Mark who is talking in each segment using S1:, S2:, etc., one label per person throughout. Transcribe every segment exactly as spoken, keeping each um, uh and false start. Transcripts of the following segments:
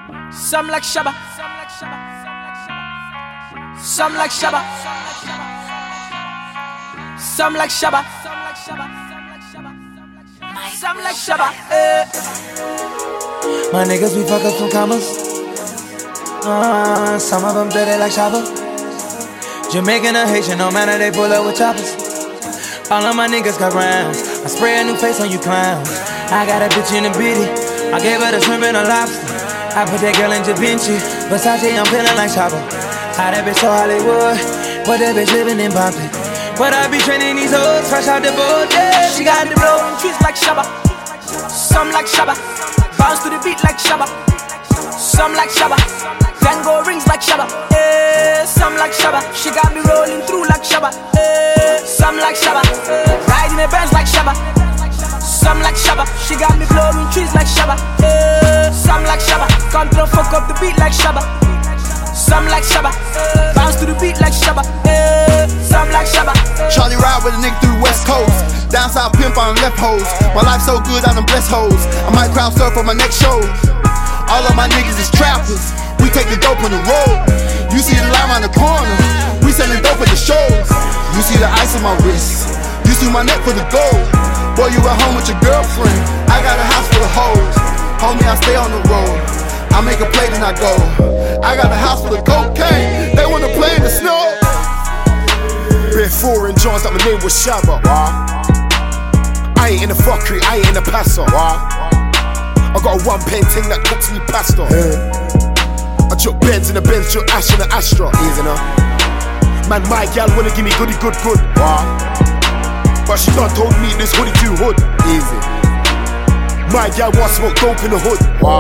S1: Some like Shabba, some like Shabba, some like Shabba, some like Shabba. Eh.
S2: My niggas, we fuck up some commas. Uh, some of them dirty like Shabba. Jamaican or Haitian, no matter, they pull up with choppers. All of my niggas got rounds. I spray a new face on you clowns. I got a bitch in a bitty. I gave her the shrimp and a lobster. I put that girl in Da Vinci. Versace, I'm feeling like Shabba. How that bitch so Hollywood, but that bitch living in Compton. But I be training these hoes fresh out the boat, yeah.
S1: She got the blowing trees like Shabba. Some like Shabba. Bounce to the beat like Shabba. Some like Shabba. Tango rings like Shabba. Yeah. Some like Shabba. She got me rolling through like Shabba. Yeah. Some like Shabba. Riding the Benz like Shabba. Some like Shabba. She got me blowing trees like Shabba. Yeah. Some like Shabba. Control fuck up the beat like Shabba. Some like Shabba. Bounce to the beat like Shabba. Yeah. Some like Shabba.
S3: Charlie ride with a nigga through the West Coast. Down south pimp on left hoes. My life so good I done bless hoes. I might crowd surf for my next show. All of my niggas is trappers. We take the dope on the road. You see the line on the corner. We selling dope at the shows. You see the ice on my wrist. You see my neck for the gold. Boy, you at home with your girlfriend. I got a house full of hoes. Homie, I stay on the road. I make a plate and I go. I got a house full of cocaine. They wanna play in the snow.
S4: Bare foreign Johns that my name was Shabba. I ain't in the fuckery, I ain't in the passer. I got a one pen ting that cooks me pasta. I took Benz in the Benz, took Ash in the Astra. Easy now. Man, my gal wanna give me goody good good. But she done told me this hoodie too hood. Easy. My gal want smoke dope in the hood.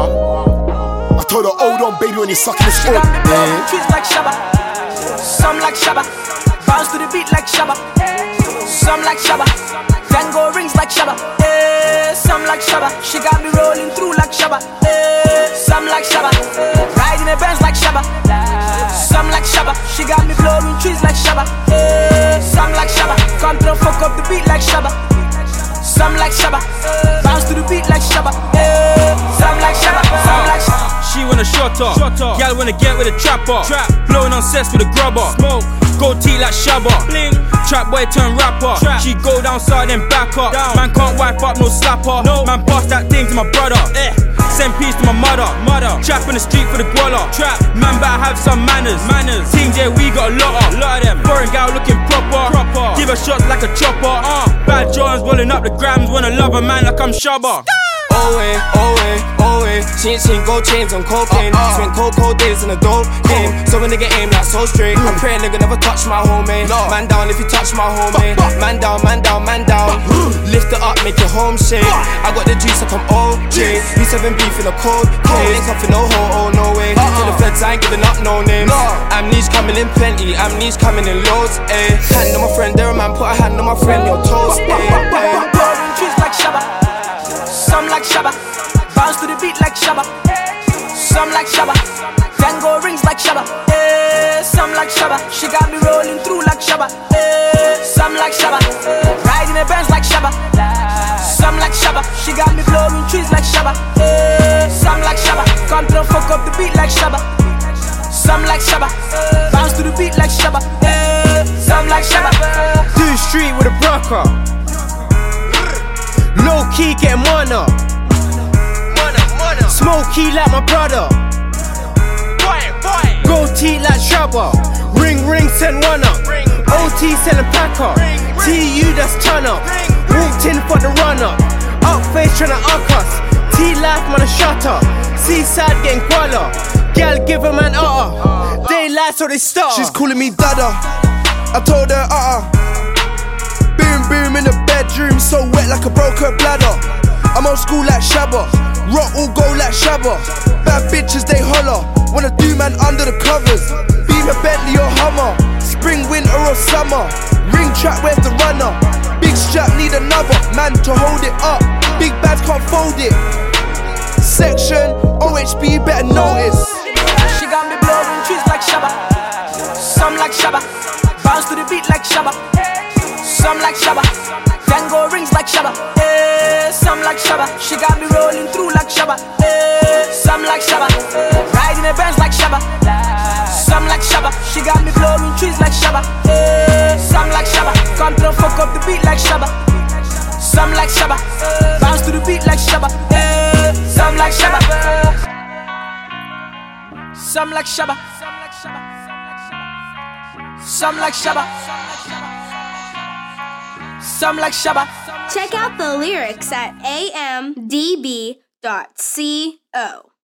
S4: I told her, hold on baby when you sucking this
S1: She
S4: hood.
S1: got me blowing trees like Shabba. Some like Shabba. Bounce to the beat like Shabba. Some like Shabba. Tango rings like Shabba. Yeah. Some like Shabba. She got me rolling through like Shabba. Yeah. Some like Shabba. Riding the Benz like Shabba. Some like Shabba. She got me blowing trees like Shabba. Yeah. Some like Shabba. Control fuck up the beat like Shabba. Some like Shabba. Bounce to the beat like Shabba. Yeah. Some like Shabba. Some like Shabba.
S5: She wanna shut up, gal wanna get with a trapper. Trap. Blowing on cess with a grubber. Smoke, gold tea like Shabba. Bling. Trap boy turn rapper. Trap. She go down side then back up. Down. Man can't wipe up no slapper. No. Man pass that thing to my brother. Eh. Send peace to my mother. Mother. Trap on the street for the guala. Trap. Man better have some manners. Manners. Teams yeah we got a lot of. Lot of them. Foreign gal looking proper. Proper. Give her shots like a chopper. Uh. Bad Johns rolling up the grams. Wanna love a man like I'm Shabba.
S6: Oh eh, oh eh, oh eh. She ain't seen gold chains on cocaine. uh, uh. Spent cold, cold days in a dope game. So a nigga aim like so straight. I pray a nigga never touch my homie. No. Man down if you touch my homie. Man down, man down, man down. Lift it up, make your home shake. I got the juice like I'm O J. B seven beef in a cold case. Ain't coming no ho, oh no way. To the feds I ain't giving up no names. Amnesia coming in plenty, amnesia coming in loads. Eh. Hand on my friend, there a man put a hand on my friend, your toes. Eh. Eh.
S1: Blowing trees like Shabba. Some like Shabba. Bounce to the beat like Shabba. Some like Shabba. Tango rings like Shabba. Yeah. Some like Shabba. She got me rolling through like Shabba. Yeah. Some like Shabba. Riding the Benz like Shabba. Some like Shabba. She got me blowing trees like Shabba. Yeah. Some like Shabba. Control fuck up the beat like Shabba. Some like Shabba. Bounce to the beat like Shabba. Yeah. Some like Shabba.
S5: Do the street with a broker. Low key getting money. Smoke key like my brother. Gold teeth like Shabba. Ring ring send one up. O T selling pack up. T U that's turn up. Walked in for the run up. Up face tryna up us. T life man a shut up. Seaside getting guala. Gal give a man uh-uh. Daylight so they start.
S4: She's calling me dada. I told her uh-uh. Boom boom in the bedroom, so wet like a broken bladder. I'm old school like Shabba. Rock all go like Shabba. Bad bitches they holler. Wanna do man under the covers. Beam a Bentley or Hummer. Spring, winter or summer. Ring track where's the runner. Big strap need another man to hold it up. Big bags can't fold it. Section O H B you better notice.
S1: She got me blowing trees like Shabba. Some like Shabba. Bounce to the beat like Shabba. Some like Shabba. Tango rings like Shabba. Yeah. Some like Shabba. She got me rolling through like Shabba. Yeah. Some like Shabba. Shabba, eh. Some like Shabba, come through, fuck up the beat like Shabba. Some like Shabba, bounce to the beat like Shabba, eh. Some like Shabba, some like Shabba, some like Shabba, some like Shabba.
S7: Check out the lyrics at a m d b dot co.